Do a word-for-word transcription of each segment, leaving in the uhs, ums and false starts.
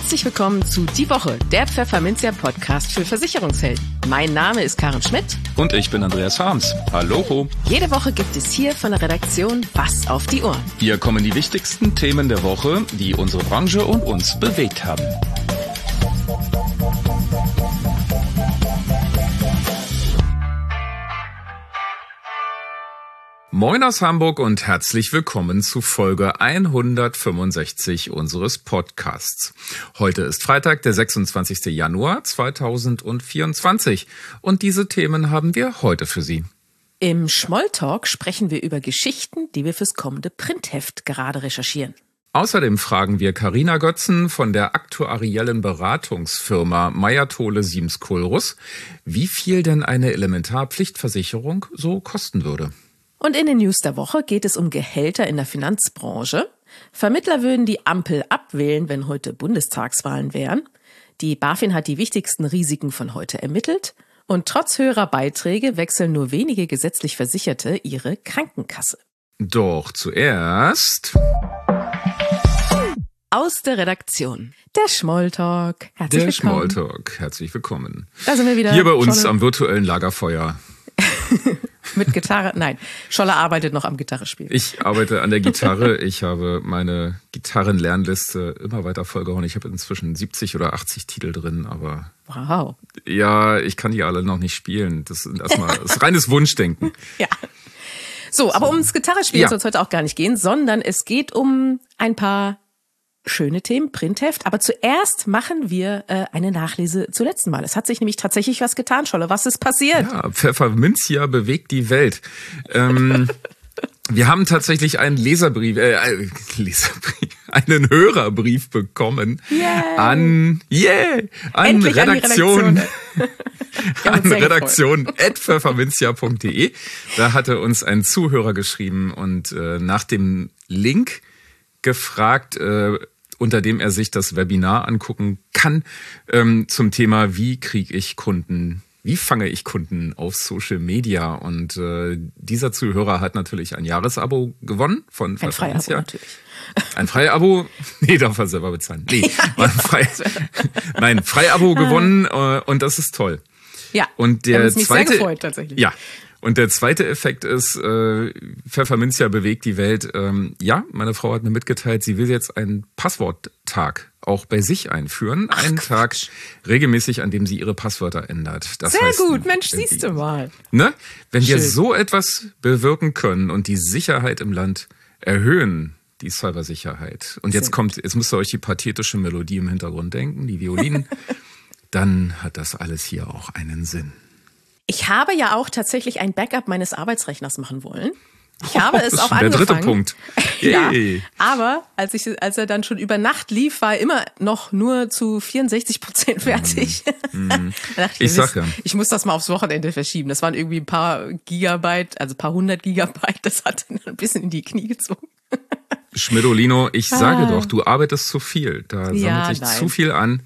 Herzlich willkommen zu Die Woche, der Pfefferminzia-Podcast für Versicherungshelden. Mein Name ist Karen Schmidt. Und ich bin Andreas Harms. Hallo. Jede Woche gibt es hier von der Redaktion was auf die Ohren. Hier kommen die wichtigsten Themen der Woche, die unsere Branche und uns bewegt haben. Moin aus Hamburg und herzlich willkommen zu Folge hundertfünfundsechzig unseres Podcasts. Heute ist Freitag, der sechsundzwanzigster Januar zweitausendvierundzwanzig und diese Themen haben wir heute für Sie. Im Schmolltalk sprechen wir über Geschichten, die wir fürs kommende Printheft gerade recherchieren. Außerdem fragen wir Carina Götzen von der aktuariellen Beratungsfirma Meyer-Thole-Siems-Kohlruss, wie viel denn eine Elementarpflichtversicherung so kosten würde. Und in den News der Woche geht es um Gehälter in der Finanzbranche. Vermittler würden die Ampel abwählen, wenn heute Bundestagswahlen wären. Die BaFin hat die wichtigsten Risiken von heute ermittelt. Und trotz höherer Beiträge wechseln nur wenige gesetzlich Versicherte ihre Krankenkasse. Doch zuerst aus der Redaktion. Der Schmolltalk. Herzlich der willkommen. Schmolltalk. Herzlich willkommen. Da sind wir wieder. Hier bei uns Scholle. Am virtuellen Lagerfeuer. Mit Gitarre? Nein, Scholle arbeitet noch am Gitarrespiel. Ich arbeite an der Gitarre. Ich habe meine Gitarrenlernliste immer weiter vollgehauen. Ich habe inzwischen siebzig oder achtzig Titel drin, aber wow. Ja, ich kann die alle noch nicht spielen. Das ist erstmal das ist reines Wunschdenken. Ja. So, aber so. ums Gitarrespiel ja. soll es heute auch gar nicht gehen, sondern es geht um ein paar schöne Themen, Printheft. Aber zuerst machen wir äh, eine Nachlese zu letzten Mal. Es hat sich nämlich tatsächlich was getan, Scholle. Was ist passiert? Ja, Pfefferminzia bewegt die Welt. Ähm, wir haben tatsächlich einen Leserbrief, äh, Leserbrief, einen Hörerbrief bekommen yeah. an, yeah, an Endlich Redaktion, an, an Redaktion at pfefferminzia punkt de. Da hatte uns ein Zuhörer geschrieben und äh, nach dem Link gefragt, äh, unter dem er sich das Webinar angucken kann, ähm, zum Thema, wie kriege ich Kunden, wie fange ich Kunden auf Social Media? Und äh, dieser Zuhörer hat natürlich ein Jahresabo gewonnen von Ein Freiabo natürlich. Ein Freiabo, nee, darf er selber bezahlen. Nee, war ein Frei, nein, Freiabo gewonnen äh, und das ist toll. Ja, und der wir haben uns mich zweite, sehr gefreut, tatsächlich. Ja. Und der zweite Effekt ist, äh, Pfefferminzia bewegt die Welt. Ähm, ja, meine Frau hat mir mitgeteilt, sie will jetzt einen Passworttag auch bei sich einführen. Ach, einen Quatsch. Tag regelmäßig, an dem sie ihre Passwörter ändert. Das Sehr heißt, gut, Mensch, wenn siehst die, du mal. Ne? Wenn Schön. wir so etwas bewirken können und die Sicherheit im Land erhöhen, die Cybersicherheit. Und jetzt kommt, jetzt müsst ihr euch die pathetische Melodie im Hintergrund denken, die Violinen. Dann hat das alles hier auch einen Sinn. Ich habe ja auch tatsächlich ein Backup meines Arbeitsrechners machen wollen. Ich habe oh, es das ist auch schon der angefangen. dritte Punkt. Ja, Yay. aber als ich, als er dann schon über Nacht lief, war er immer noch nur zu vierundsechzig Prozent fertig. Mm. Da dachte ich, Ich sag ja. Ich muss das mal aufs Wochenende verschieben. Das waren irgendwie ein paar Gigabyte, also ein paar hundert Gigabyte. Das hat dann ein bisschen in die Knie gezogen. Schmidolino, ich Ah. sage doch, du arbeitest zu viel. Da sammelt Ja, sich nein. zu viel an.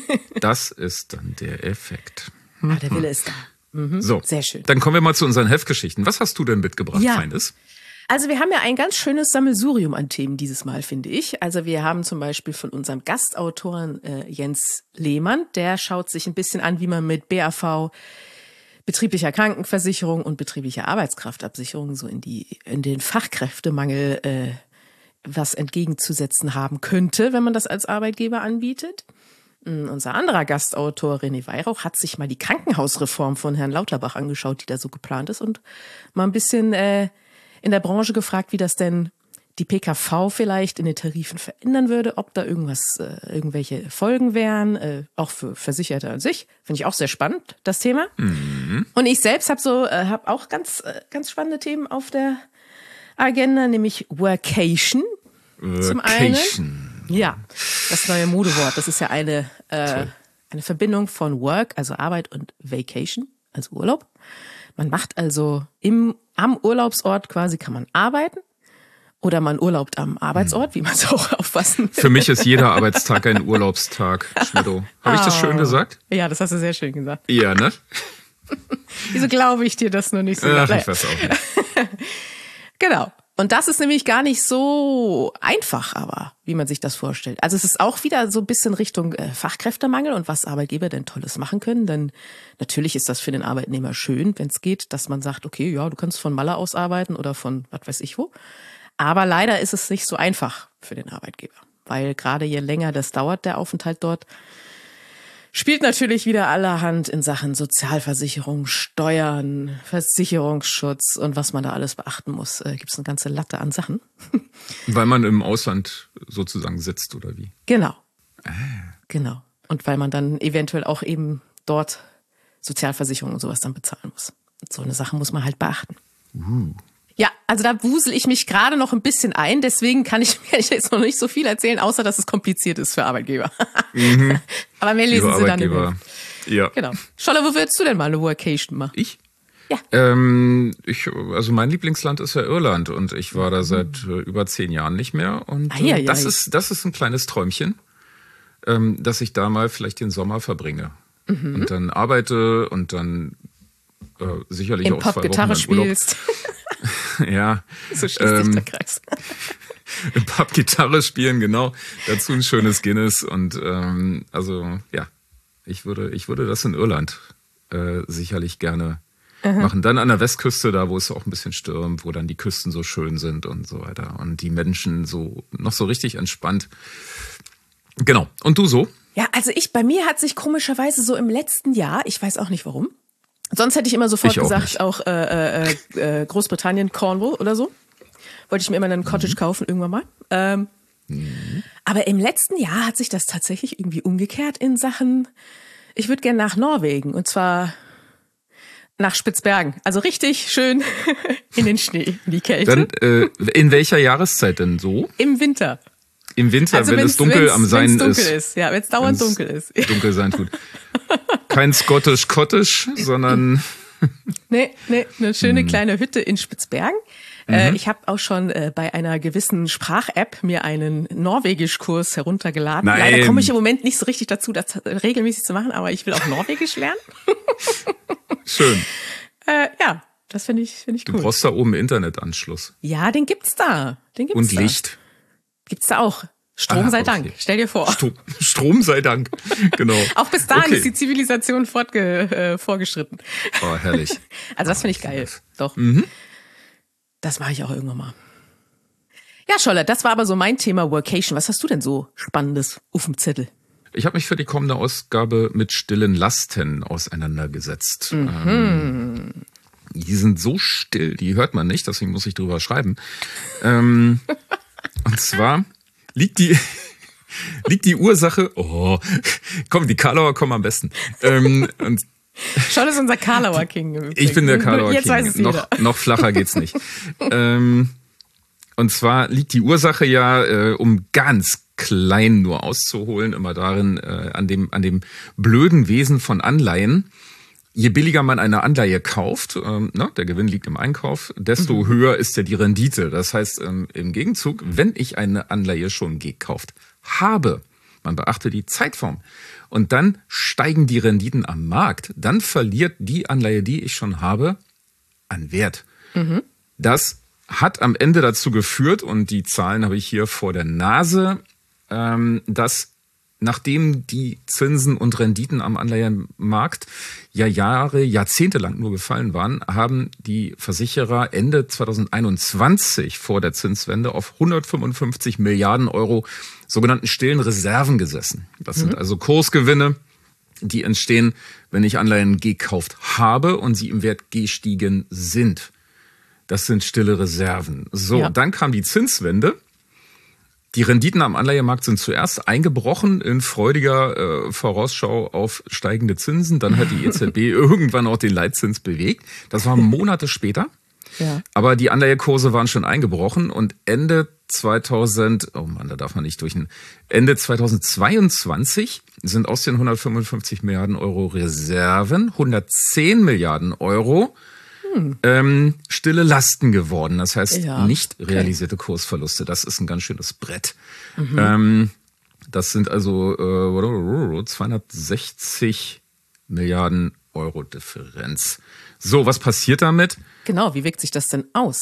Das ist dann der Effekt. Aber der Wille ist da. Mhm. So, Sehr schön. Dann kommen wir mal zu unseren Heftgeschichten. Was hast du denn mitgebracht, Ja. Feines? Also wir haben ja ein ganz schönes Sammelsurium an Themen dieses Mal, finde ich. Also wir haben zum Beispiel von unserem Gastautoren äh, Jens Lehmann, der schaut sich ein bisschen an, wie man mit B A V, betrieblicher Krankenversicherung und betrieblicher Arbeitskraftabsicherung so in die in den Fachkräftemangel äh, was entgegenzusetzen haben könnte, wenn man das als Arbeitgeber anbietet. Unser anderer Gastautor René Weihrauch hat sich mal die Krankenhausreform von Herrn Lauterbach angeschaut, die da so geplant ist, und mal ein bisschen äh, in der Branche gefragt, wie das denn die P K V vielleicht in den Tarifen verändern würde, ob da irgendwas, äh, irgendwelche Folgen wären, äh, auch für Versicherte an sich. Finde ich auch sehr spannend, das Thema. Mhm. Und ich selbst habe so, äh, habe auch ganz, äh, ganz spannende Themen auf der Agenda, nämlich Workation. Workation. Zum einen. Ja, das neue Modewort. Das ist ja eine, äh, eine Verbindung von Work, also Arbeit, und Vacation, also Urlaub. Man macht also im, am Urlaubsort quasi, kann man arbeiten, oder man urlaubt am Arbeitsort, wie man es auch auffassen will. Für mich ist jeder Arbeitstag ein Urlaubstag, Schmidto. Habe ich das schön gesagt? Ja, das hast du sehr schön gesagt. Ja, ne? Wieso glaube ich dir das nur nicht so? Ach, ich weiß auch nicht. Genau. Und das ist nämlich gar nicht so einfach, aber wie man sich das vorstellt. Also es ist auch wieder so ein bisschen Richtung äh, Fachkräftemangel und was Arbeitgeber denn Tolles machen können. Denn natürlich ist das für den Arbeitnehmer schön, wenn es geht, dass man sagt, okay, ja, du kannst von Malle aus arbeiten oder von was weiß ich wo. Aber leider ist es nicht so einfach für den Arbeitgeber, weil gerade je länger das dauert, der Aufenthalt dort, spielt natürlich wieder allerhand in Sachen Sozialversicherung, Steuern, Versicherungsschutz und was man da alles beachten muss. Äh, Gibt es eine ganze Latte an Sachen. Weil man im Ausland sozusagen sitzt, oder wie? Genau. Ah. Genau. Und weil man dann eventuell auch eben dort Sozialversicherung und sowas dann bezahlen muss. Und so eine Sache muss man halt beachten. Uh. Ja, also da wusel ich mich gerade noch ein bisschen ein, deswegen kann ich mir jetzt noch nicht so viel erzählen, außer dass es kompliziert ist für Arbeitgeber. Mhm. Aber mehr lesen Sie dann im Ja. Genau. Scholle, wo würdest du denn mal eine Workation machen? Ich? Ja. Ähm, ich, also mein Lieblingsland ist ja Irland und ich war da seit äh, über zehn Jahren nicht mehr und äh, ah, ja, das ja. ist das ist ein kleines Träumchen, ähm, dass ich da mal vielleicht den Sommer verbringe mhm. und dann arbeite und dann äh, sicherlich Im auch Pop zwei Gitarre Wochen spielst. Ja. So schließt ähm, sich der Kreis. Im Pub Gitarre spielen, genau. Dazu ein schönes Guinness und ähm, also ja, ich würde, ich würde das in Irland äh, sicherlich gerne mhm. machen. Dann an der Westküste, da wo es auch ein bisschen stürmt, wo dann die Küsten so schön sind und so weiter und die Menschen so noch so richtig entspannt. Genau. Und du so? Ja, also ich, bei mir hat sich komischerweise so im letzten Jahr, ich weiß auch nicht warum, sonst hätte ich immer sofort ich auch gesagt, nicht. auch äh, äh, äh, Großbritannien, Cornwall oder so. Wollte ich mir immer einen Cottage mhm. kaufen irgendwann mal. Ähm, mhm. Aber im letzten Jahr hat sich das tatsächlich irgendwie umgekehrt in Sachen, ich würde gerne nach Norwegen und zwar nach Spitzbergen. Also richtig schön in den Schnee, in die Kälte. Dann äh, in welcher Jahreszeit denn so? Im Winter. Im Winter, also wenn es dunkel am Sein ist. Wenn es dunkel ist, ja, wenn es dauernd dunkel ist. Dunkel sein tut. Kein Scottish Cottage, sondern... Nee, nee, eine schöne hm. kleine Hütte in Spitzbergen. Mhm. Äh, ich habe auch schon äh, bei einer gewissen Sprach-App mir einen Norwegisch-Kurs heruntergeladen. Nein. Leider komme ich im Moment nicht so richtig dazu, das regelmäßig zu machen, aber ich will auch Norwegisch lernen. Schön. Äh, ja, das finde ich, finde ich cool. Du brauchst da oben Internetanschluss. Ja, den gibt's da. Den gibt's Und da. Licht. Gibt's da auch. Strom ah, sei okay. Dank. Stell dir vor. Strom, Strom sei Dank. Genau. Auch bis dahin okay. ist die Zivilisation fortge, äh, vorgeschritten. Oh, herrlich. Also das finde ich geil. Doch. Mhm. Das mache ich auch irgendwann mal. Ja, Scholle, das war aber so mein Thema Workation. Was hast du denn so Spannendes auf dem Zettel? Ich habe mich für die kommende Ausgabe mit stillen Lasten auseinandergesetzt. Mhm. Ähm, die sind so still, die hört man nicht, deswegen muss ich drüber schreiben. ähm, und zwar liegt die... Liegt die Ursache, oh, komm, die Karlauer kommen am besten. Ähm, und Scholle ist unser Karlauer King. Ich bin der Karlauer Jetzt King. weiß es noch, noch flacher geht's nicht. ähm, und zwar liegt die Ursache ja, äh, um ganz klein nur auszuholen, immer darin, äh, an dem, an dem blöden Wesen von Anleihen. Je billiger man eine Anleihe kauft, ähm, na, der Gewinn liegt im Einkauf, desto mhm. höher ist ja die Rendite. Das heißt, ähm, im Gegenzug, wenn ich eine Anleihe schon gekauft habe, man beachte die Zeitform, und dann steigen die Renditen am Markt, dann verliert die Anleihe, die ich schon habe, an Wert. Mhm. Das hat am Ende dazu geführt, und die Zahlen habe ich hier vor der Nase, ähm, dass nachdem die Zinsen und Renditen am Anleihenmarkt ja Jahre, Jahrzehnte lang nur gefallen waren, haben die Versicherer Ende zweitausendeinundzwanzig vor der Zinswende auf hundertfünfundfünfzig Milliarden Euro sogenannten stillen Reserven gesessen. Das sind mhm. also Kursgewinne, die entstehen, wenn ich Anleihen gekauft habe und sie im Wert gestiegen sind. Das sind stille Reserven. So, ja. Dann kam die Zinswende. Die Renditen am Anleihemarkt sind zuerst eingebrochen in freudiger äh, Vorausschau auf steigende Zinsen. Dann hat die E Z B irgendwann auch den Leitzins bewegt. Das war Monate später. Ja. Aber die Anleihekurse waren schon eingebrochen und Ende zweitausend, oh Mann, da darf man nicht durch, Ende zweitausendzweiundzwanzig sind aus den hundertfünfundfünfzig Milliarden Euro Reserven hundertzehn Milliarden Euro hm. ähm, stille Lasten geworden. Das heißt, ja. nicht realisierte okay. Kursverluste. Das ist ein ganz schönes Brett. Mhm. Ähm, das sind also äh, zweihundertsechzig Milliarden Euro Differenz. So, was passiert damit? Genau, wie wirkt sich das denn aus?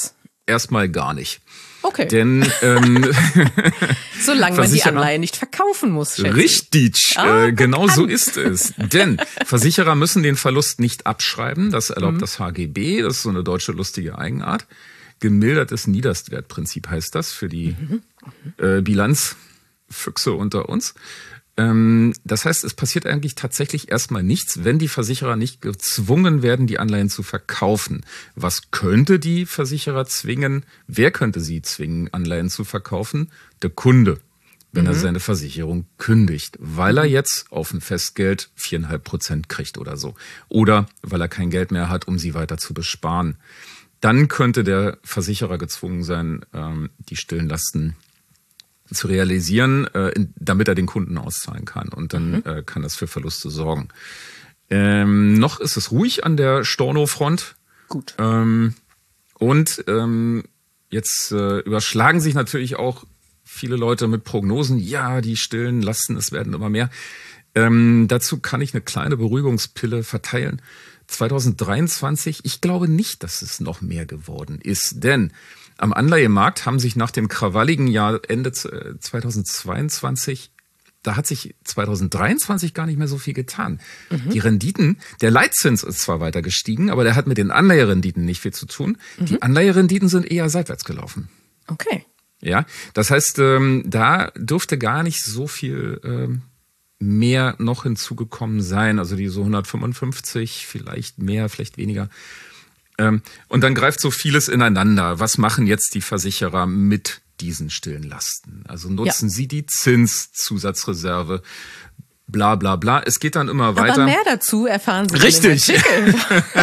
erstmal gar nicht. Okay. Denn ähm, solange man die Anleihe nicht verkaufen muss. Richtig, ah, äh, genau so ist es. Denn Versicherer müssen den Verlust nicht abschreiben. Das erlaubt mhm. das H G B. Das ist so eine deutsche lustige Eigenart. Gemildertes Niederstwertprinzip heißt das für die mhm. äh, Bilanzfüchse unter uns. Ähm, das heißt, es passiert eigentlich tatsächlich erstmal nichts, wenn die Versicherer nicht gezwungen werden, die Anleihen zu verkaufen. Was könnte die Versicherer zwingen? Wer könnte sie zwingen, Anleihen zu verkaufen? Der Kunde, wenn mhm. er seine Versicherung kündigt, weil er jetzt auf ein Festgeld viereinhalb Prozent kriegt oder so. Oder weil er kein Geld mehr hat, um sie weiter zu besparen. Dann könnte der Versicherer gezwungen sein, die stillen Lasten zu realisieren, damit er den Kunden auszahlen kann. Und dann mhm. kann das für Verluste sorgen. Ähm, noch ist es ruhig an der Storno-Front. Gut. Ähm, und ähm, jetzt äh, überschlagen sich natürlich auch viele Leute mit Prognosen. Ja, die stillen Lasten, es werden immer mehr. Ähm, dazu kann ich eine kleine Beruhigungspille verteilen. zwanzig dreiundzwanzig, ich glaube nicht, dass es noch mehr geworden ist, denn am Anleihemarkt haben sich nach dem krawalligen Jahr Ende zweitausendzweiundzwanzig, da hat sich zwanzig dreiundzwanzig gar nicht mehr so viel getan. Mhm. Die Renditen, der Leitzins ist zwar weiter gestiegen, aber der hat mit den Anleiherenditen nicht viel zu tun. Mhm. Die Anleiherenditen sind eher seitwärts gelaufen. Okay. Ja, das heißt, ähm, da dürfte gar nicht so viel ähm, mehr noch hinzugekommen sein. Also die so hundertfünfundfünfzig, vielleicht mehr, vielleicht weniger. Ähm, und dann greift so vieles ineinander. Was machen jetzt die Versicherer mit diesen stillen Lasten? Also nutzen ja. sie die Zinszusatzreserve? Bla bla bla. Es geht dann immer weiter. Aber mehr dazu erfahren Sie Richtig. in dem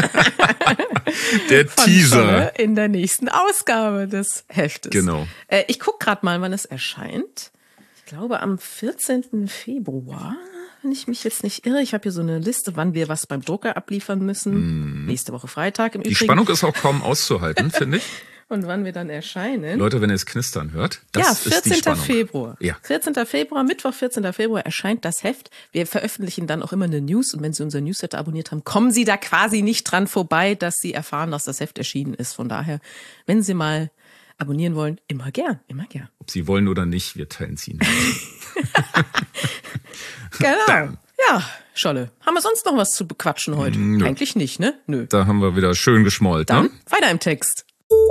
Der Von Teaser. Scholle in der nächsten Ausgabe des Heftes. Genau. Äh, ich gucke gerade mal, wann es erscheint. Ich glaube am vierzehnten Februar, wenn ich mich jetzt nicht irre. Ich habe hier so eine Liste, wann wir was beim Drucker abliefern müssen. Mm. Nächste Woche Freitag im Die Übrigen. Die Spannung ist auch kaum auszuhalten, finde ich. Und wann wir dann erscheinen. Leute, wenn ihr es knistern hört, das ja, ist die vierzehnten Spannung. Februar. Ja. vierzehnten Februar, Mittwoch, vierzehnten Februar erscheint das Heft. Wir veröffentlichen dann auch immer eine News. Und wenn Sie unser Newsletter abonniert haben, kommen Sie da quasi nicht dran vorbei, dass Sie erfahren, dass das Heft erschienen ist. Von daher, wenn Sie mal abonnieren wollen, immer gern, immer gern. Ob Sie wollen oder nicht, wir teilen es Ihnen. Genau. Dann. Ja, Scholle. Haben wir sonst noch was zu bequatschen heute? Nö. Eigentlich nicht, ne? Nö. Da haben wir wieder schön geschmollt. Dann ne? weiter im Text.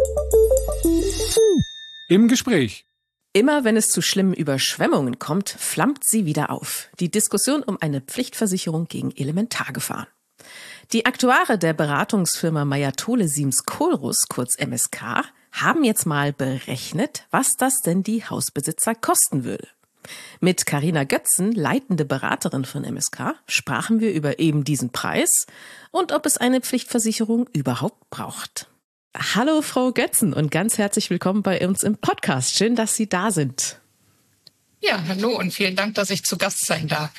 Im Gespräch. Immer wenn es zu schlimmen Überschwemmungen kommt, flammt sie wieder auf. Die Diskussion um eine Pflichtversicherung gegen Elementargefahren. Die Aktuare der Beratungsfirma Meyer-Thole Siems Kohlruss, kurz M S K, haben jetzt mal berechnet, was das denn die Hausbesitzer kosten würde. Mit Carina Götzen, leitende Beraterin von M S K, sprachen wir über eben diesen Preis und ob es eine Pflichtversicherung überhaupt braucht. Hallo Frau Götzen und ganz herzlich willkommen bei uns im Podcast. Schön, dass Sie da sind. Ja, hallo und vielen Dank, dass ich zu Gast sein darf.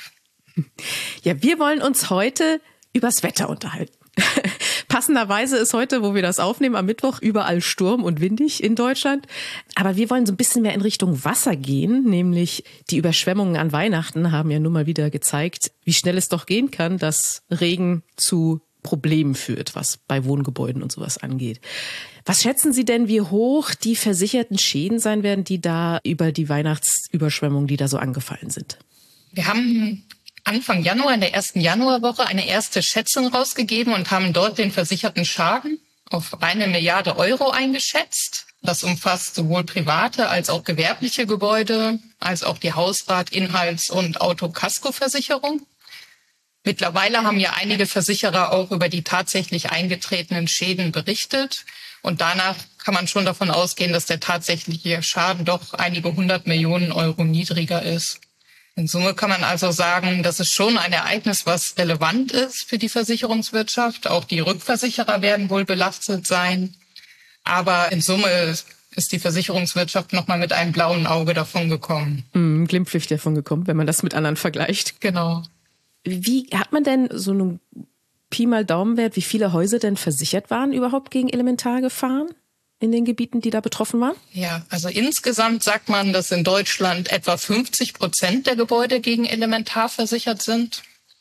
Ja, wir wollen uns heute übers Wetter unterhalten. Passenderweise ist heute, wo wir das aufnehmen, am Mittwoch überall Sturm und windig in Deutschland. Aber wir wollen so ein bisschen mehr in Richtung Wasser gehen, nämlich die Überschwemmungen an Weihnachten haben ja nun mal wieder gezeigt, wie schnell es doch gehen kann, dass Regen zu Problemen führt, was bei Wohngebäuden und sowas angeht. Was schätzen Sie denn, wie hoch die versicherten Schäden sein werden, die da über die Weihnachtsüberschwemmungen, die da so angefallen sind? Wir haben Anfang Januar, in der ersten Januarwoche, eine erste Schätzung rausgegeben und haben dort den versicherten Schaden auf eine Milliarde Euro eingeschätzt. Das umfasst sowohl private als auch gewerbliche Gebäude, als auch die Hausrat-, Inhalts- und Auto-Kasko-Versicherung. Mittlerweile haben ja einige Versicherer auch über die tatsächlich eingetretenen Schäden berichtet. Und danach kann man schon davon ausgehen, dass der tatsächliche Schaden doch einige hundert Millionen Euro niedriger ist. In Summe kann man also sagen, das ist schon ein Ereignis, was relevant ist für die Versicherungswirtschaft. Auch die Rückversicherer werden wohl belastet sein. Aber in Summe ist die Versicherungswirtschaft nochmal mit einem blauen Auge davon gekommen. Mm, glimpflich davon gekommen, wenn man das mit anderen vergleicht. Genau. Wie hat man denn so einen Pi mal Daumenwert, wie viele Häuser denn versichert waren überhaupt gegen Elementargefahren in den Gebieten, die da betroffen waren? Ja, also insgesamt sagt man, dass in Deutschland etwa fünfzig Prozent der Gebäude gegen Elementar versichert sind.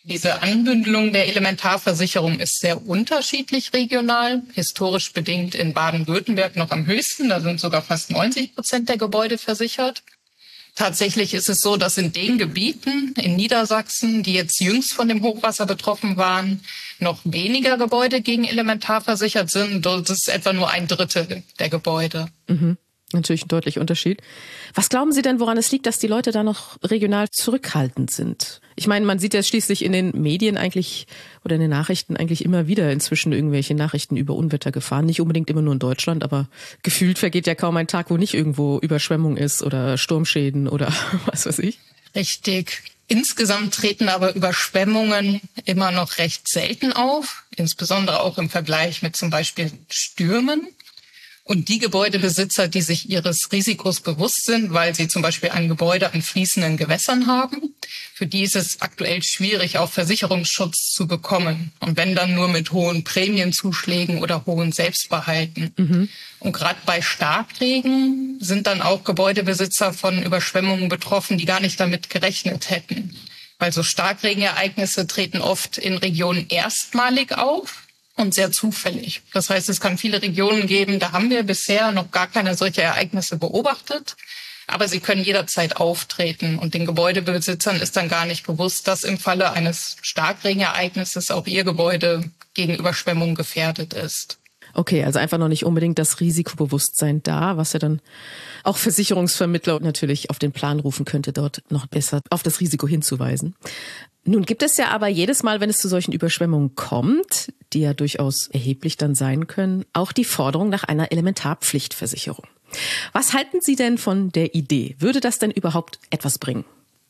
Diese Anbündelung der Elementarversicherung ist sehr unterschiedlich regional, historisch bedingt in Baden-Württemberg noch am höchsten, da sind sogar fast neunzig Prozent der Gebäude versichert. Tatsächlich ist es so, dass in den Gebieten in Niedersachsen, die jetzt jüngst von dem Hochwasser betroffen waren, noch weniger Gebäude gegen Elementar versichert sind. Das ist etwa nur ein Drittel der Gebäude. Mhm. Natürlich ein deutlicher Unterschied. Was glauben Sie denn, woran es liegt, dass die Leute da noch regional zurückhaltend sind? Ich meine, man sieht ja schließlich in den Medien eigentlich oder in den Nachrichten eigentlich immer wieder inzwischen irgendwelche Nachrichten über Unwettergefahren. Nicht unbedingt immer nur in Deutschland, aber gefühlt vergeht ja kaum ein Tag, wo nicht irgendwo Überschwemmung ist oder Sturmschäden oder was weiß ich. Richtig. Insgesamt treten aber Überschwemmungen immer noch recht selten auf, insbesondere auch im Vergleich mit zum Beispiel Stürmen. Und die Gebäudebesitzer, die sich ihres Risikos bewusst sind, weil sie zum Beispiel ein Gebäude an fließenden Gewässern haben, für die ist es aktuell schwierig, auch Versicherungsschutz zu bekommen. Und wenn dann nur mit hohen Prämienzuschlägen oder hohen Selbstbehalten. Mhm. Und gerade bei Starkregen sind dann auch Gebäudebesitzer von Überschwemmungen betroffen, die gar nicht damit gerechnet hätten. Weil so Starkregenereignisse treten oft in Regionen erstmalig auf. Und sehr zufällig. Das heißt, es kann viele Regionen geben, da haben wir bisher noch gar keine solche Ereignisse beobachtet. Aber sie können jederzeit auftreten. Und den Gebäudebesitzern ist dann gar nicht bewusst, dass im Falle eines Starkregenereignisses auch ihr Gebäude gegen Überschwemmung gefährdet ist. Okay, also einfach noch nicht unbedingt das Risikobewusstsein da, was ja dann auch Versicherungsvermittler natürlich auf den Plan rufen könnte, dort noch besser auf das Risiko hinzuweisen. Nun gibt es ja aber jedes Mal, wenn es zu solchen Überschwemmungen kommt, die ja durchaus erheblich dann sein können, auch die Forderung nach einer Elementarpflichtversicherung. Was halten Sie denn von der Idee? Würde das denn überhaupt etwas bringen?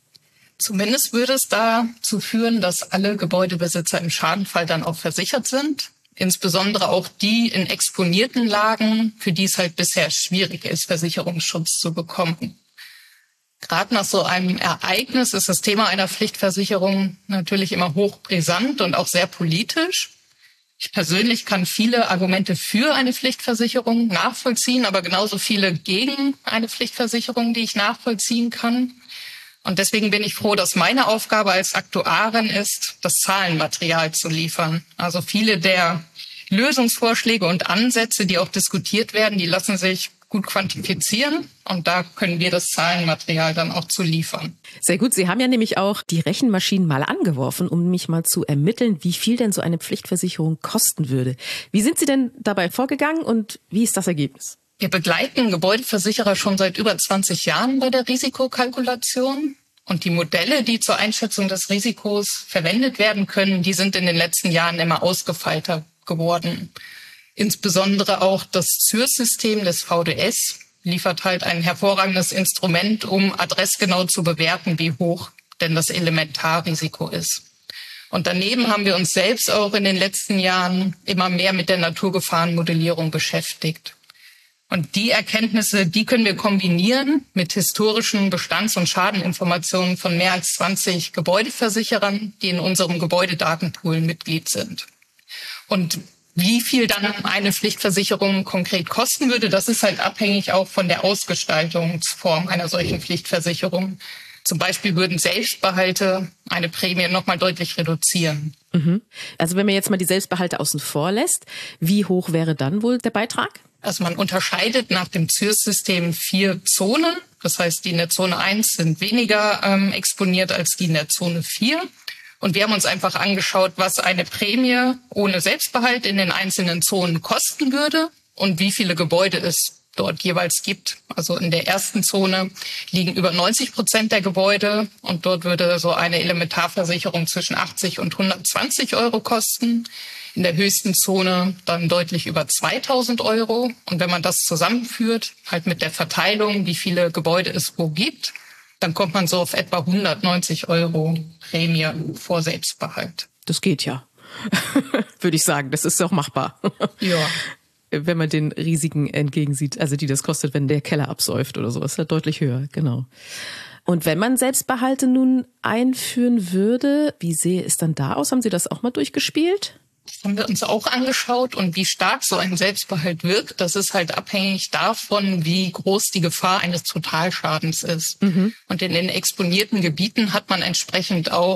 Zumindest würde es dazu führen, dass alle Gebäudebesitzer im Schadenfall dann auch versichert sind. Insbesondere auch die in exponierten Lagen, für die es halt bisher schwierig ist, Versicherungsschutz zu bekommen. Gerade nach so einem Ereignis ist das Thema einer Pflichtversicherung natürlich immer hochbrisant und auch sehr politisch. Ich persönlich kann viele Argumente für eine Pflichtversicherung nachvollziehen, aber genauso viele gegen eine Pflichtversicherung, die ich nachvollziehen kann. Und deswegen bin ich froh, dass meine Aufgabe als Aktuarin ist, das Zahlenmaterial zu liefern. Also viele der Lösungsvorschläge und Ansätze, die auch diskutiert werden, die lassen sich gut quantifizieren. Und da können wir das Zahlenmaterial dann auch zu liefern. Sehr gut. Sie haben ja nämlich auch die Rechenmaschinen mal angeworfen, um mich mal zu ermitteln, wie viel denn so eine Pflichtversicherung kosten würde. Wie sind Sie denn dabei vorgegangen und wie ist das Ergebnis? Wir begleiten Gebäudeversicherer schon seit über zwanzig Jahren bei der Risikokalkulation. Und die Modelle, die zur Einschätzung des Risikos verwendet werden können, die sind in den letzten Jahren immer ausgefeilter geworden. Insbesondere auch das Z Ü R-System des V D S liefert halt ein hervorragendes Instrument, um adressgenau zu bewerten, wie hoch denn das Elementarrisiko ist. Und daneben haben wir uns selbst auch in den letzten Jahren immer mehr mit der Naturgefahrenmodellierung beschäftigt. Und die Erkenntnisse, die können wir kombinieren mit historischen Bestands- und Schadeninformationen von mehr als zwanzig Gebäudeversicherern, die in unserem Gebäudedatenpool Mitglied sind. Und wie viel dann eine Pflichtversicherung konkret kosten würde, das ist halt abhängig auch von der Ausgestaltungsform einer solchen Pflichtversicherung. Zum Beispiel würden Selbstbehalte eine Prämie nochmal deutlich reduzieren. Mhm. Also wenn man jetzt mal die Selbstbehalte außen vor lässt, wie hoch wäre dann wohl der Beitrag? Also man unterscheidet nach dem Z Ü R-System vier Zonen. Das heißt, die in der Zone eins sind weniger ähm, exponiert als die in der Zone vier. Und wir haben uns einfach angeschaut, was eine Prämie ohne Selbstbehalt in den einzelnen Zonen kosten würde und wie viele Gebäude es dort jeweils gibt. Also in der ersten Zone liegen über neunzig Prozent der Gebäude und dort würde so eine Elementarversicherung zwischen achtzig und hundertzwanzig Euro kosten. In der höchsten Zone dann deutlich über zweitausend Euro. Und wenn man das zusammenführt, halt mit der Verteilung, wie viele Gebäude es wo gibt, dann kommt man so auf etwa hundertneunzig Euro Prämie vor Selbstbehalt. Das geht ja, würde ich sagen. Das ist auch machbar. Ja. Wenn man den Risiken entgegensieht, also die das kostet, wenn der Keller absäuft oder so, ist ja deutlich höher, genau. Und wenn man Selbstbehalte nun einführen würde, wie sehe es dann da aus? Haben Sie das auch mal durchgespielt? Das haben wir uns auch angeschaut und wie stark so ein Selbstbehalt wirkt, das ist halt abhängig davon, wie groß die Gefahr eines Totalschadens ist. Mhm. Und in den exponierten Gebieten hat man entsprechend auch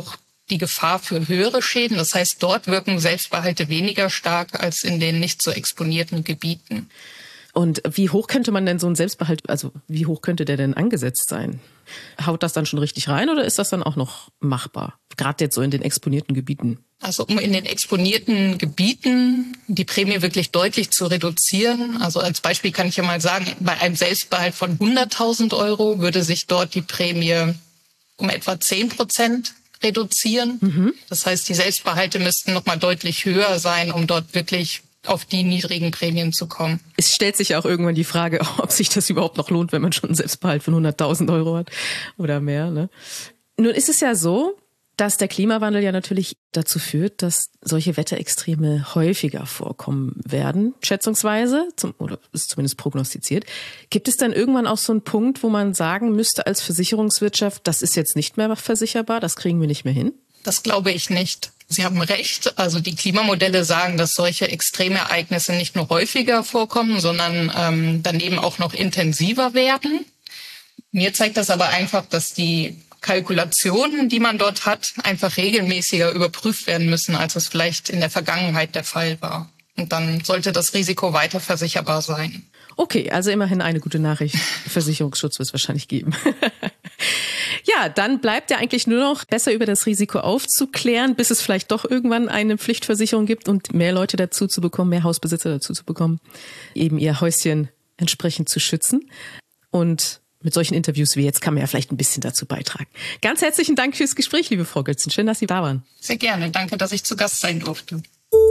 die Gefahr für höhere Schäden. Das heißt, dort wirken Selbstbehalte weniger stark als in den nicht so exponierten Gebieten. Und wie hoch könnte man denn so einen Selbstbehalt, also wie hoch könnte der denn angesetzt sein? Haut das dann schon richtig rein oder ist das dann auch noch machbar? Gerade jetzt so in den exponierten Gebieten. Also um in den exponierten Gebieten die Prämie wirklich deutlich zu reduzieren. Also als Beispiel kann ich ja mal sagen, bei einem Selbstbehalt von hunderttausend Euro würde sich dort die Prämie um etwa zehn Prozent reduzieren. Mhm. Das heißt, die Selbstbehalte müssten nochmal deutlich höher sein, um dort wirklich auf die niedrigen Prämien zu kommen. Es stellt sich ja auch irgendwann die Frage, ob sich das überhaupt noch lohnt, wenn man schon einen Selbstbehalt von hunderttausend Euro hat oder mehr. Ne? Nun ist es ja so, dass der Klimawandel ja natürlich dazu führt, dass solche Wetterextreme häufiger vorkommen werden, schätzungsweise, zum, oder ist zumindest prognostiziert. Gibt es dann irgendwann auch so einen Punkt, wo man sagen müsste als Versicherungswirtschaft, das ist jetzt nicht mehr versicherbar, das kriegen wir nicht mehr hin? Das glaube ich nicht. Sie haben recht. Also die Klimamodelle sagen, dass solche Extremereignisse nicht nur häufiger vorkommen, sondern ähm, daneben auch noch intensiver werden. Mir zeigt das aber einfach, dass die Kalkulationen, die man dort hat, einfach regelmäßiger überprüft werden müssen, als es vielleicht in der Vergangenheit der Fall war. Und dann sollte das Risiko weiter versicherbar sein. Okay, also immerhin eine gute Nachricht. Versicherungsschutz wird es wahrscheinlich geben. Ja, dann bleibt ja eigentlich nur noch besser über das Risiko aufzuklären, bis es vielleicht doch irgendwann eine Pflichtversicherung gibt und mehr Leute dazu zu bekommen, mehr Hausbesitzer dazu zu bekommen, eben ihr Häuschen entsprechend zu schützen. Und mit solchen Interviews wie jetzt kann man ja vielleicht ein bisschen dazu beitragen. Ganz herzlichen Dank fürs Gespräch, liebe Frau Götzen. Schön, dass Sie da waren. Sehr gerne. Danke, dass ich zu Gast sein durfte.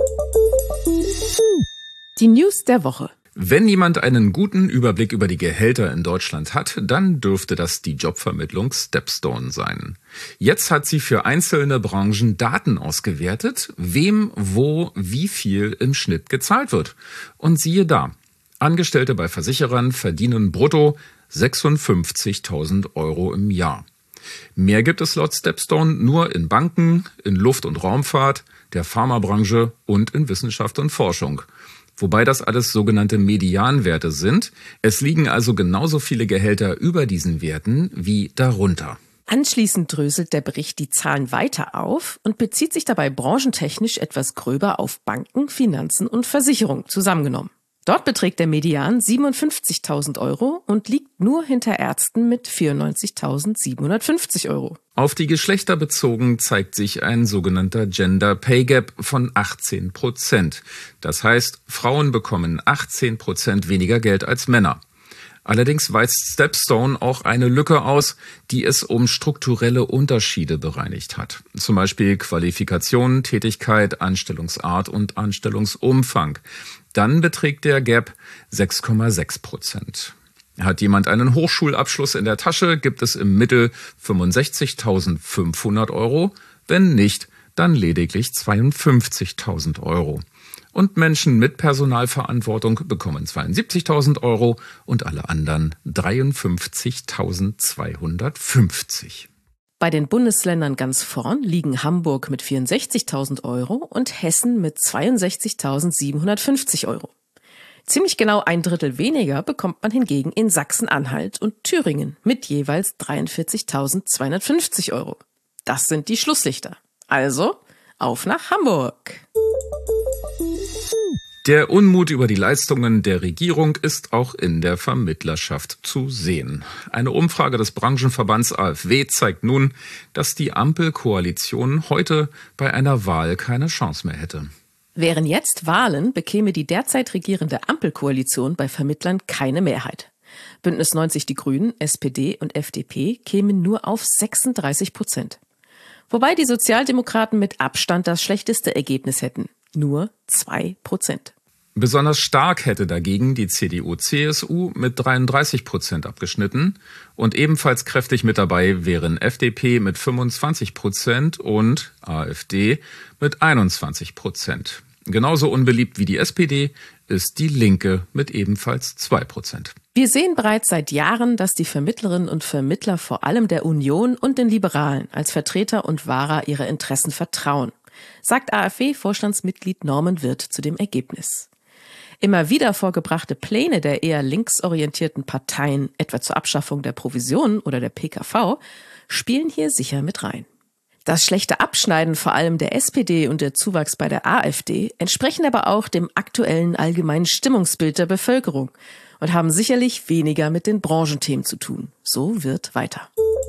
Die News der Woche. Wenn jemand einen guten Überblick über die Gehälter in Deutschland hat, dann dürfte das die Jobvermittlung Stepstone sein. Jetzt hat sie für einzelne Branchen Daten ausgewertet, wem, wo, wie viel im Schnitt gezahlt wird. Und siehe da, Angestellte bei Versicherern verdienen brutto sechsundfünfzigtausend Euro im Jahr. Mehr gibt es laut Stepstone nur in Banken, in Luft- und Raumfahrt, der Pharmabranche und in Wissenschaft und Forschung. Wobei das alles sogenannte Medianwerte sind. Es liegen also genauso viele Gehälter über diesen Werten wie darunter. Anschließend dröselt der Bericht die Zahlen weiter auf und bezieht sich dabei branchentechnisch etwas gröber auf Banken, Finanzen und Versicherung zusammengenommen. Dort beträgt der Median siebenundfünfzigtausend Euro und liegt nur hinter Ärzten mit vierundneunzigtausendsiebenhundertfünfzig Euro. Auf die Geschlechter bezogen zeigt sich ein sogenannter Gender Pay Gap von achtzehn Prozent. Das heißt, Frauen bekommen achtzehn Prozent weniger Geld als Männer. Allerdings weist Stepstone auch eine Lücke aus, die es um strukturelle Unterschiede bereinigt hat. Zum Beispiel Qualifikation, Tätigkeit, Anstellungsart und Anstellungsumfang. Dann beträgt der Gap sechs Komma sechs Prozent. Hat jemand einen Hochschulabschluss in der Tasche, gibt es im Mittel fünfundsechzigtausendfünfhundert Euro. Wenn nicht, dann lediglich zweiundfünfzigtausend Euro. Und Menschen mit Personalverantwortung bekommen zweiundsiebzigtausend Euro und alle anderen dreiundfünfzigtausendzweihundertfünfzig. Bei den Bundesländern ganz vorn liegen Hamburg mit vierundsechzigtausend Euro und Hessen mit zweiundsechzigtausendsiebenhundertfünfzig Euro. Ziemlich genau ein Drittel weniger bekommt man hingegen in Sachsen-Anhalt und Thüringen mit jeweils dreiundvierzigtausendzweihundertfünfzig Euro. Das sind die Schlusslichter. Also auf nach Hamburg. Der Unmut über die Leistungen der Regierung ist auch in der Vermittlerschaft zu sehen. Eine Umfrage des Branchenverbands A f W zeigt nun, dass die Ampelkoalition heute bei einer Wahl keine Chance mehr hätte. Wären jetzt Wahlen, bekäme die derzeit regierende Ampelkoalition bei Vermittlern keine Mehrheit. Bündnis neunzig Die Grünen, S P D und F D P kämen nur auf sechsunddreißig Prozent. Wobei die Sozialdemokraten mit Abstand das schlechteste Ergebnis hätten. Nur zwei Prozent. Besonders stark hätte dagegen die C D U C S U mit dreiunddreißig Prozent abgeschnitten. Und ebenfalls kräftig mit dabei wären F D P mit fünfundzwanzig Prozent und AfD mit einundzwanzig Prozent. Genauso unbeliebt wie die S P D ist die Linke mit ebenfalls zwei Prozent. Wir sehen bereits seit Jahren, dass die Vermittlerinnen und Vermittler vor allem der Union und den Liberalen als Vertreter und Wahrer ihrer Interessen vertrauen, sagt A f W-Vorstandsmitglied Norman Wirth zu dem Ergebnis. Immer wieder vorgebrachte Pläne der eher linksorientierten Parteien, etwa zur Abschaffung der Provisionen oder der P K V, spielen hier sicher mit rein. Das schlechte Abschneiden vor allem der S P D und der Zuwachs bei der AfD entsprechen aber auch dem aktuellen allgemeinen Stimmungsbild der Bevölkerung und haben sicherlich weniger mit den Branchenthemen zu tun. So wird weiter.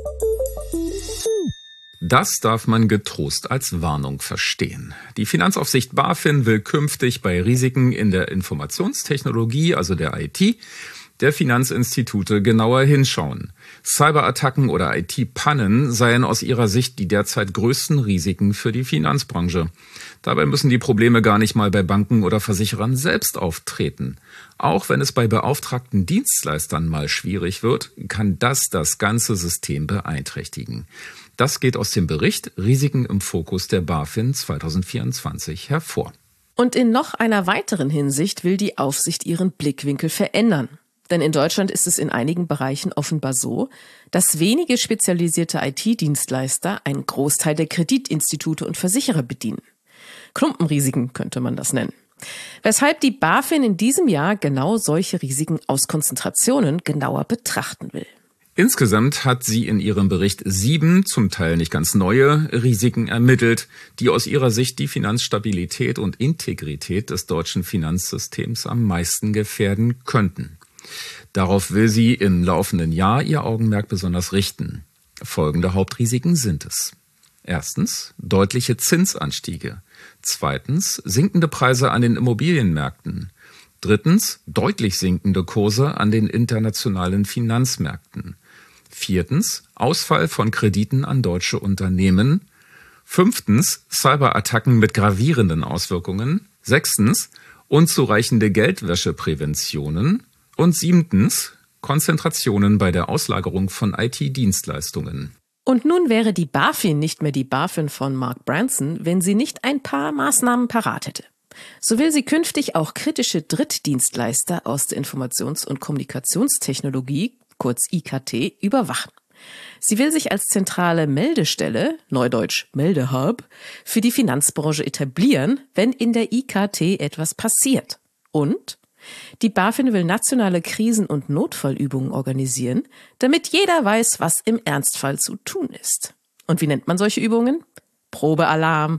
Das darf man getrost als Warnung verstehen. Die Finanzaufsicht BaFin will künftig bei Risiken in der Informationstechnologie, also der I T, der Finanzinstitute genauer hinschauen. Cyberattacken oder I T-Pannen seien aus ihrer Sicht die derzeit größten Risiken für die Finanzbranche. Dabei müssen die Probleme gar nicht mal bei Banken oder Versicherern selbst auftreten. Auch wenn es bei beauftragten Dienstleistern mal schwierig wird, kann das das ganze System beeinträchtigen. Das geht aus dem Bericht Risiken im Fokus der BaFin zwanzig vierundzwanzig hervor. Und in noch einer weiteren Hinsicht will die Aufsicht ihren Blickwinkel verändern. Denn in Deutschland ist es in einigen Bereichen offenbar so, dass wenige spezialisierte I T-Dienstleister einen Großteil der Kreditinstitute und Versicherer bedienen. Klumpenrisiken könnte man das nennen. Weshalb die BaFin in diesem Jahr genau solche Risiken aus Konzentrationen genauer betrachten will. Insgesamt hat sie in ihrem Bericht sieben, zum Teil nicht ganz neue, Risiken ermittelt, die aus ihrer Sicht die Finanzstabilität und Integrität des deutschen Finanzsystems am meisten gefährden könnten. Darauf will sie im laufenden Jahr ihr Augenmerk besonders richten. Folgende Hauptrisiken sind es. Erstens, deutliche Zinsanstiege. Zweitens, sinkende Preise an den Immobilienmärkten. Drittens, deutlich sinkende Kurse an den internationalen Finanzmärkten. Viertens, Ausfall von Krediten an deutsche Unternehmen. Fünftens, Cyberattacken mit gravierenden Auswirkungen. Sechstens, unzureichende Geldwäschepräventionen. Und siebtens, Konzentrationen bei der Auslagerung von I T-Dienstleistungen. Und nun wäre die BaFin nicht mehr die BaFin von Mark Branson, wenn sie nicht ein paar Maßnahmen parat hätte. So will sie künftig auch kritische Drittdienstleister aus der Informations- und Kommunikationstechnologie, kurz I K T, überwachen. Sie will sich als zentrale Meldestelle, neudeutsch Meldehub, für die Finanzbranche etablieren, wenn in der I K T etwas passiert. Und die BaFin will nationale Krisen- und Notfallübungen organisieren, damit jeder weiß, was im Ernstfall zu tun ist. Und wie nennt man solche Übungen? Probealarm.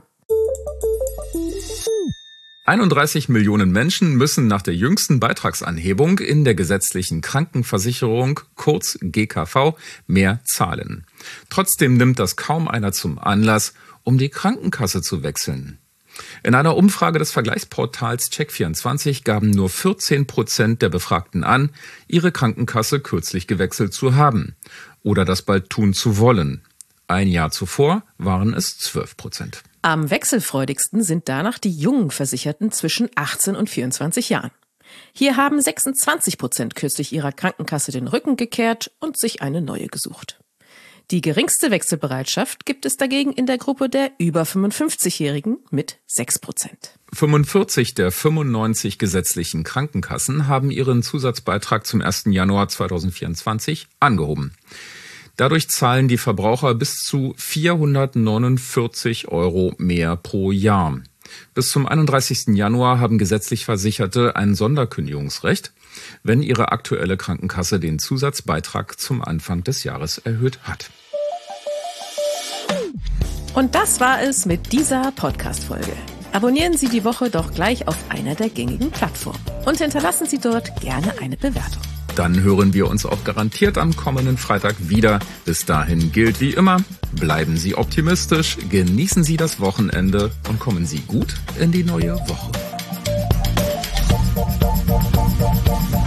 einunddreißig Millionen Menschen müssen nach der jüngsten Beitragsanhebung in der gesetzlichen Krankenversicherung, kurz G K V, mehr zahlen. Trotzdem nimmt das kaum einer zum Anlass, um die Krankenkasse zu wechseln. In einer Umfrage des Vergleichsportals Check vierundzwanzig gaben nur vierzehn Prozent der Befragten an, ihre Krankenkasse kürzlich gewechselt zu haben oder das bald tun zu wollen. Ein Jahr zuvor waren es zwölf Prozent. Am wechselfreudigsten sind danach die jungen Versicherten zwischen achtzehn und vierundzwanzig Jahren. Hier haben sechsundzwanzig Prozent kürzlich ihrer Krankenkasse den Rücken gekehrt und sich eine neue gesucht. Die geringste Wechselbereitschaft gibt es dagegen in der Gruppe der über fünfundfünfzigjährigen mit sechs Prozent. fünfundvierzig der fünfundneunzig gesetzlichen Krankenkassen haben ihren Zusatzbeitrag zum ersten Januar zweitausendvierundzwanzig angehoben. Dadurch zahlen die Verbraucher bis zu vierhundertneunundvierzig Euro mehr pro Jahr. Bis zum einunddreißigsten Januar haben gesetzlich Versicherte ein Sonderkündigungsrecht, wenn ihre aktuelle Krankenkasse den Zusatzbeitrag zum Anfang des Jahres erhöht hat. Und das war es mit dieser Podcast-Folge. Abonnieren Sie die Woche doch gleich auf einer der gängigen Plattformen und hinterlassen Sie dort gerne eine Bewertung. Dann hören wir uns auch garantiert am kommenden Freitag wieder. Bis dahin gilt wie immer, bleiben Sie optimistisch, genießen Sie das Wochenende und kommen Sie gut in die neue Woche.